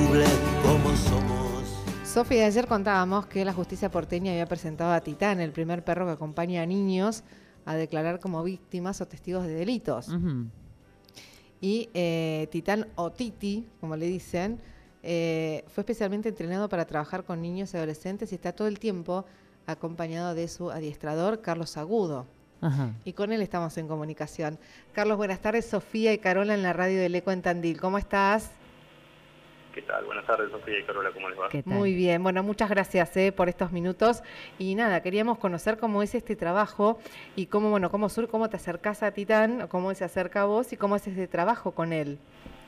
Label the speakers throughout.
Speaker 1: invencible como somos.
Speaker 2: Sofía, ayer contábamos que la justicia porteña había presentado a Titán, el primer perro que acompaña a niños a declarar como víctimas o testigos de delitos. Y Titán, o Titi, como le dicen, fue especialmente entrenado para trabajar con niños y adolescentes y está todo el tiempo acompañado de su adiestrador, Carlos Agudo. Y con él estamos en comunicación. Carlos, buenas tardes. Sofía y Carola en la radio del Eco en Tandil. ¿Cómo estás?
Speaker 3: ¿Qué tal? Buenas tardes, Sofía y Carola, ¿cómo les va?
Speaker 2: Muy bien, bueno, muchas gracias por estos minutos. Y nada, queríamos conocer cómo es este trabajo y cómo te acercás a Titán, cómo él se acerca a vos y cómo es este trabajo con él.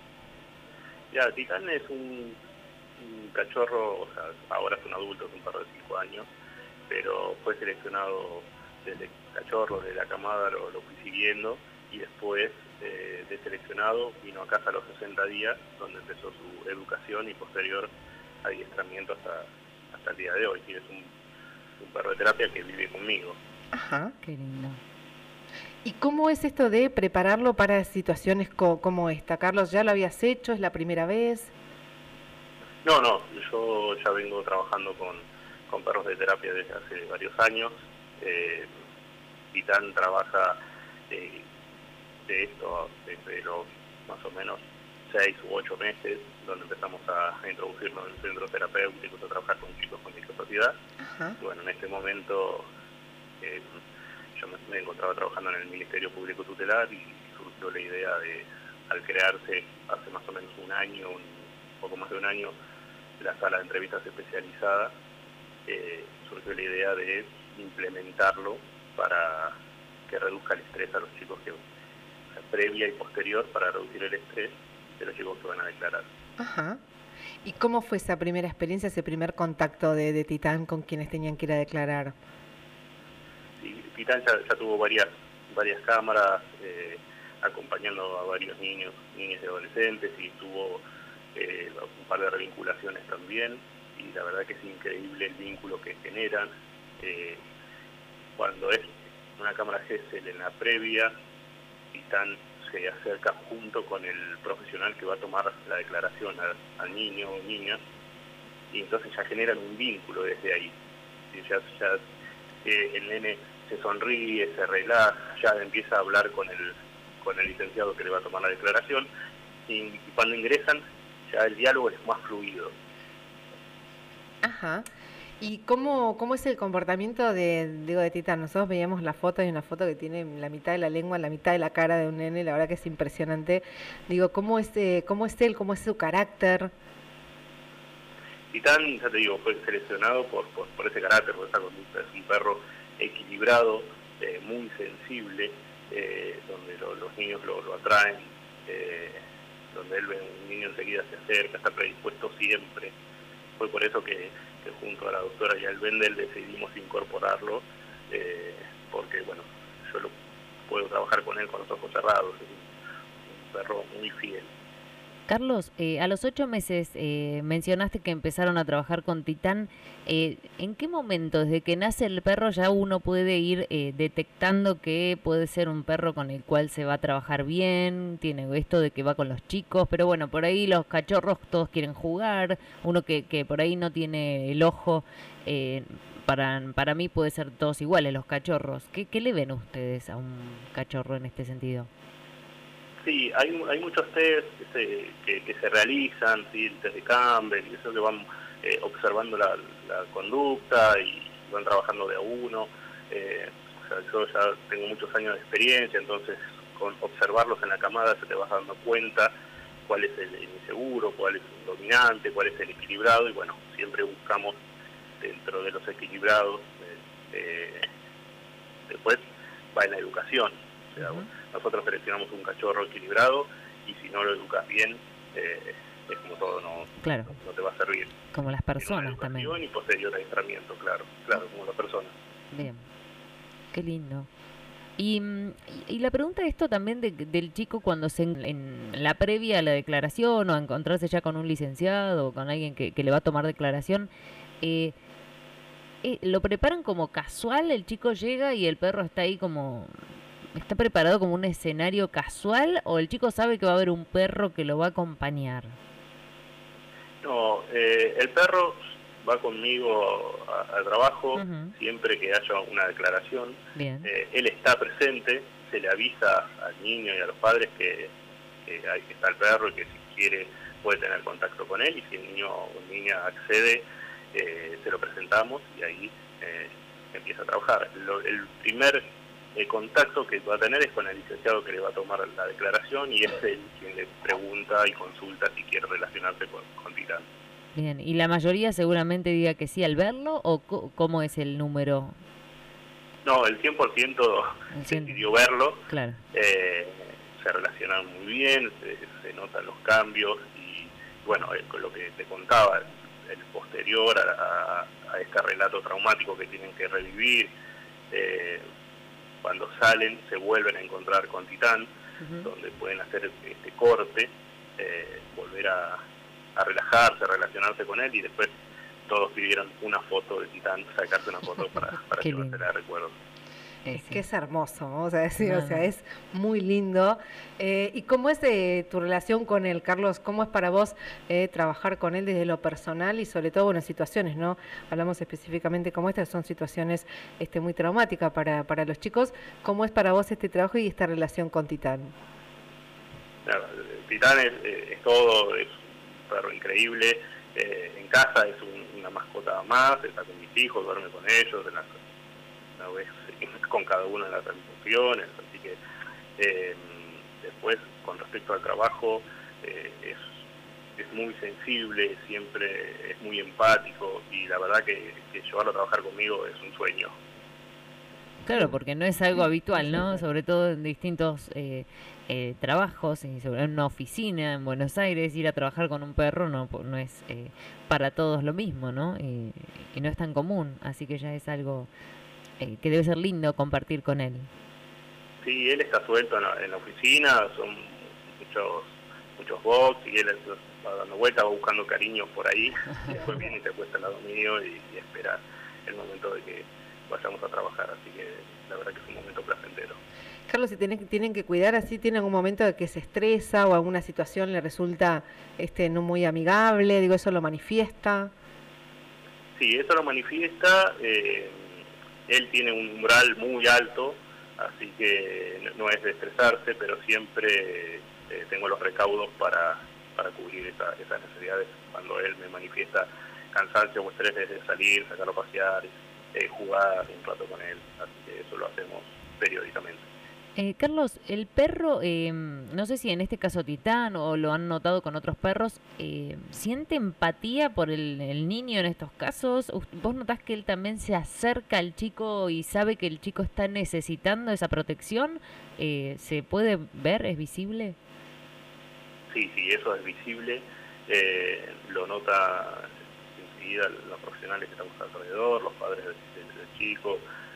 Speaker 3: Ya, Titán es un cachorro, o sea, ahora es un adulto, es un perro de 5 años, pero fue seleccionado desde cachorro, de la camada, lo fui siguiendo, y después de seleccionado vino a casa a los 60 días, donde empezó su educación y posterior adiestramiento hasta el día de hoy. Y es un perro de terapia que vive conmigo.
Speaker 2: Ajá, qué lindo. ¿Y cómo es esto de prepararlo para situaciones como esta? Carlos, ¿ya lo habías hecho? ¿Es la primera vez?
Speaker 3: No, yo ya vengo trabajando con perros de terapia desde hace varios años. Titán trabaja de esto desde los más o menos 6 u 8 meses, donde empezamos a introducirnos en el centro terapéutico, a trabajar con chicos con discapacidad. Y bueno, en este momento yo me encontraba trabajando en el Ministerio Público Tutelar y surgió la idea de, al crearse hace más o menos un año, un poco más de un año, la sala de entrevistas especializada, surgió la idea de implementarlo para que reduzca el estrés a los chicos, previa y posterior, para reducir el estrés de los chicos que van a declarar.
Speaker 2: Ajá. ¿Y cómo fue esa primera experiencia, ese primer contacto de Titán con quienes tenían que ir a declarar?
Speaker 3: Sí, Titán ya tuvo varias cámaras acompañando a varios niños y adolescentes, y tuvo un par de revinculaciones también, y la verdad que es increíble el vínculo que generan. Cuando es una cámara GESEL en la previa, Titán se acerca junto con el profesional que va a tomar la declaración al niño o niña, y entonces ya generan un vínculo desde ahí. El nene se sonríe, se relaja, ya empieza a hablar con el licenciado que le va a tomar la declaración, y cuando ingresan ya el diálogo es más fluido.
Speaker 2: Ajá. ¿Y cómo es el comportamiento de Titán? Nosotros veíamos la foto, hay una foto que tiene la mitad de la lengua, la mitad de la cara de un nene, la verdad que es impresionante. Digo, ¿cómo es él? ¿Cómo es su carácter?
Speaker 3: Titán, ya te digo, fue seleccionado por ese carácter, por esa conducta. Es un perro equilibrado, muy sensible, donde los niños lo atraen, donde él ve a un niño enseguida se acerca, está predispuesto siempre. Fue por eso que junto a la doctora Yael Bendel decidimos incorporarlo, porque bueno, yo puedo trabajar con él con los ojos cerrados. Es un perro muy fiel.
Speaker 4: Carlos, a los 8 meses mencionaste que empezaron a trabajar con Titán. ¿En qué momento, desde que nace el perro, ya uno puede ir detectando que puede ser un perro con el cual se va a trabajar bien? Tiene esto de que va con los chicos, pero bueno, por ahí los cachorros todos quieren jugar, uno que por ahí no tiene el ojo. Para mí puede ser todos iguales los cachorros. ¿Qué le ven ustedes a un cachorro en este sentido?
Speaker 3: Sí, hay muchos test que se realizan, ¿sí? El test de Campbell, y eso que van observando la conducta y van trabajando de a uno. O sea, yo ya tengo muchos años de experiencia, entonces con observarlos en la camada se te vas dando cuenta cuál es el inseguro, cuál es el dominante, cuál es el equilibrado, y bueno, siempre buscamos dentro de los equilibrados. Después va en la educación. O sea, nosotros seleccionamos un cachorro equilibrado, y si no lo educas bien, es como todo, no te va a servir.
Speaker 4: Como las personas también.
Speaker 3: Y posterior adiestramiento, claro, como las personas.
Speaker 4: Bien, qué lindo. Y la pregunta de esto también del chico cuando en la previa a la declaración, o a encontrarse ya con un licenciado o con alguien que le va a tomar declaración, ¿lo preparan como casual? ¿El chico llega y el perro está ahí como... ¿Está preparado como un escenario casual, o el chico sabe que va a haber un perro que lo va a acompañar?
Speaker 3: No, el perro va conmigo al trabajo siempre que haya una declaración.
Speaker 4: Bien.
Speaker 3: Él está presente, se le avisa al niño y a los padres que ahí está el perro y que si quiere puede tener contacto con él, y si el niño o niña accede, se lo presentamos y ahí empieza a trabajar. El primer contacto que va a tener es con el licenciado que le va a tomar la declaración, y es él quien le pregunta y consulta si quiere relacionarse con Titán.
Speaker 4: Bien, ¿y la mayoría seguramente diga que sí al verlo, o cómo es el número?
Speaker 3: No, el 100% decidió verlo.
Speaker 4: Claro.
Speaker 3: Se relacionan muy bien, se notan los cambios, y bueno, con lo que te contaba, el posterior a este relato traumático que tienen que revivir, cuando salen se vuelven a encontrar con Titán, donde pueden hacer este corte, volver a relajarse, a relacionarse con él, y después todos pidieron una foto de Titán, sacarse una foto para llevarse de recuerdo.
Speaker 2: Es que es hermoso, vamos a decir, o sea, es muy lindo. ¿Y cómo es tu relación con él, Carlos? ¿Cómo es para vos trabajar con él desde lo personal y sobre todo en situaciones, ¿no? Hablamos específicamente como estas, son situaciones muy traumáticas para los chicos. ¿Cómo es para vos este trabajo y esta relación con Titán?
Speaker 3: Claro, Titán es todo, es un perro increíble. En casa es una mascota más, está con mis hijos, duerme con ellos, una vez con cada uno en las transmisiones, así que después con respecto al trabajo es muy sensible, siempre es muy empático, y la verdad que llevarlo a trabajar conmigo es un sueño.
Speaker 4: Claro, porque no es algo habitual, ¿no? Sobre todo en distintos trabajos, y sobre una oficina en Buenos Aires, ir a trabajar con un perro no es para todos lo mismo, ¿no? Y no es tan común, así que ya es algo que debe ser lindo compartir con él.
Speaker 3: Sí, él está suelto en la oficina, son muchos box, y él va dando vueltas, va buscando cariño por ahí, y después viene y se acuesta al lado mío y espera el momento de que vayamos a trabajar, así que la verdad que es un momento placentero.
Speaker 2: Carlos, si tienen que cuidar así, ¿tiene algún momento de que se estresa o alguna situación le resulta no muy amigable? Digo, ¿eso lo manifiesta?
Speaker 3: Sí, eso lo manifiesta. Él tiene un umbral muy alto, así que no es de estresarse, pero siempre tengo los recaudos para cubrir esas necesidades cuando él me manifiesta cansancio o estrés de salir, sacarlo a pasear, jugar un rato con él, así que eso lo hacemos periódicamente.
Speaker 4: Carlos, el perro, no sé si en este caso Titán o lo han notado con otros perros, ¿siente empatía por el niño en estos casos? ¿Vos notás que él también se acerca al chico y sabe que el chico está necesitando esa protección? ¿Se puede ver? ¿Es visible?
Speaker 3: Sí, eso es visible. Lo nota enseguida los profesionales que estamos alrededor, los padres del chico.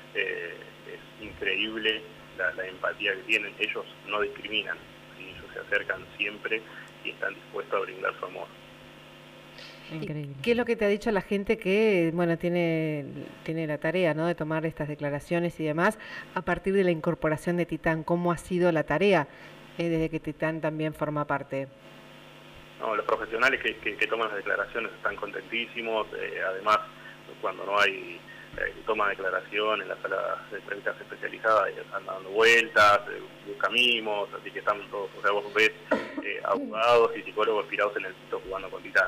Speaker 3: Es increíble la empatía que tienen. Ellos no discriminan, ¿sí? Ellos se acercan siempre y están dispuestos a brindar su amor.
Speaker 4: Increíble.
Speaker 2: ¿Qué es lo que te ha dicho la gente que tiene la tarea, ¿no?, de tomar estas declaraciones y demás a partir de la incorporación de Titán? ¿Cómo ha sido la tarea desde que Titán también forma parte?
Speaker 3: No, los profesionales que toman las declaraciones están contentísimos. Además, cuando no hay toma declaración en la sala de entrevistas especializadas, están dando vueltas, buscan mimos, así que están todos, o sea, vos ves abogados y psicólogos tirados en el piso jugando con Titán.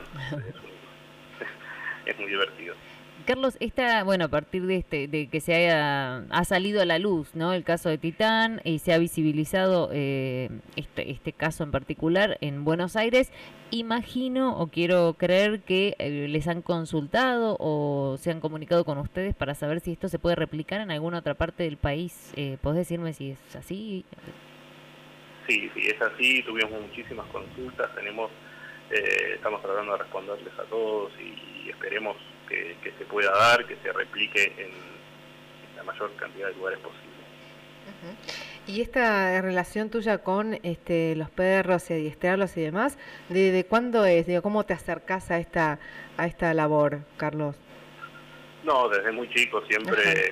Speaker 3: Es muy divertido.
Speaker 4: Carlos, a partir de que ha salido a la luz, ¿no?, el caso de Titán, y se ha visibilizado este caso en particular en Buenos Aires, imagino o quiero creer que les han consultado o se han comunicado con ustedes para saber si esto se puede replicar en alguna otra parte del país. ¿Podés decirme si es así?
Speaker 3: Sí, es así. Tuvimos muchísimas consultas, estamos tratando de responderles a todos y esperemos que se pueda dar, que se replique en la mayor cantidad de lugares posible.
Speaker 2: Y esta relación tuya con los perros y adiestrarlos y demás, ¿de cuándo es? Digo, ¿cómo te acercás a esta labor, Carlos?
Speaker 3: No, desde muy chico siempre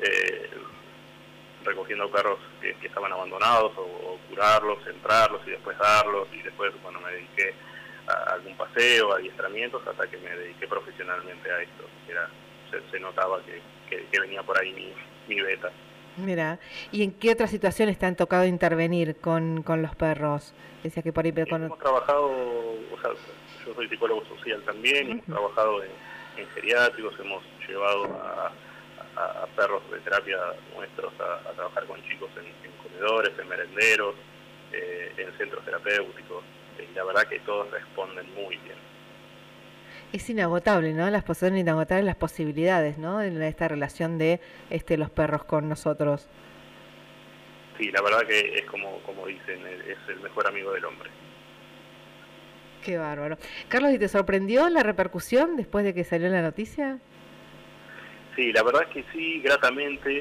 Speaker 3: recogiendo perros que estaban abandonados, o curarlos, entrarlos y después darlos, y después cuando me dediqué algún paseo, adiestramientos, hasta que me dediqué profesionalmente a esto. Se notaba que venía por ahí mi beta.
Speaker 2: Mira, ¿y en qué otras situaciones te han tocado intervenir con los perros? Decía que por ahí...
Speaker 3: Hemos trabajado, o sea, yo soy psicólogo social también, hemos trabajado en geriátricos, hemos llevado a perros de terapia nuestros a trabajar con chicos en comedores, en merenderos, en centros terapéuticos, y la verdad que todos responden muy bien.
Speaker 2: Es inagotable, ¿no? Son inagotables las posibilidades, ¿no? En esta relación de los perros con nosotros.
Speaker 3: Sí, la verdad que es como dicen, es el mejor amigo del hombre.
Speaker 2: Qué bárbaro. Carlos, ¿y te sorprendió la repercusión después de que salió la noticia?
Speaker 3: Sí, la verdad es que sí, gratamente,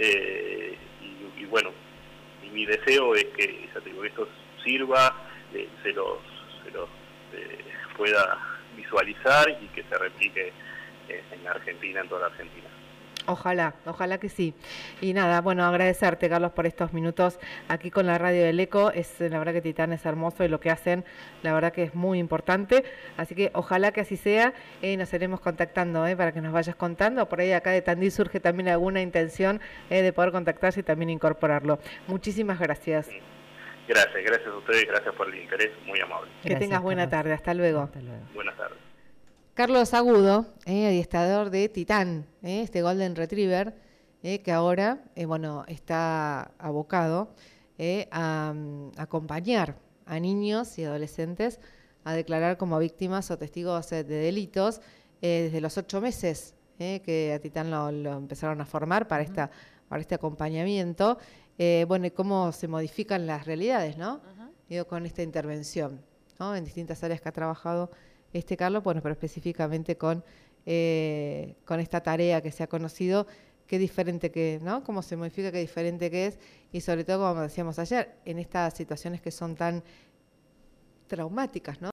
Speaker 3: y bueno, y mi deseo es que, ya te digo, esto sirva, se los pueda visualizar y que se replique en Argentina, en toda la Argentina.
Speaker 2: Ojalá que sí. Y nada, bueno, agradecerte, Carlos, por estos minutos aquí con la radio del Eco. La verdad que Titán es hermoso y lo que hacen, la verdad que es muy importante. Así que ojalá que así sea. Nos iremos contactando para que nos vayas contando. Por ahí acá de Tandil surge también alguna intención de poder contactarse y también incorporarlo. Muchísimas gracias.
Speaker 3: Gracias a ustedes, gracias por el interés, muy amable.
Speaker 2: Que tengas buena tarde, hasta luego.
Speaker 3: Buenas tardes.
Speaker 2: Carlos Agudo, adiestrador de Titán, este Golden Retriever, que ahora está abocado a acompañar a niños y adolescentes a declarar como víctimas o testigos de delitos desde los 8 meses que a Titán lo empezaron a formar para este acompañamiento. Y cómo se modifican las realidades, ¿no? Con esta intervención, ¿no? En distintas áreas que ha trabajado Carlos, pero específicamente con esta tarea que se ha conocido, qué diferente que, ¿no? Cómo se modifica, qué diferente que es, y sobre todo, como decíamos ayer, en estas situaciones que son tan traumáticas, ¿no?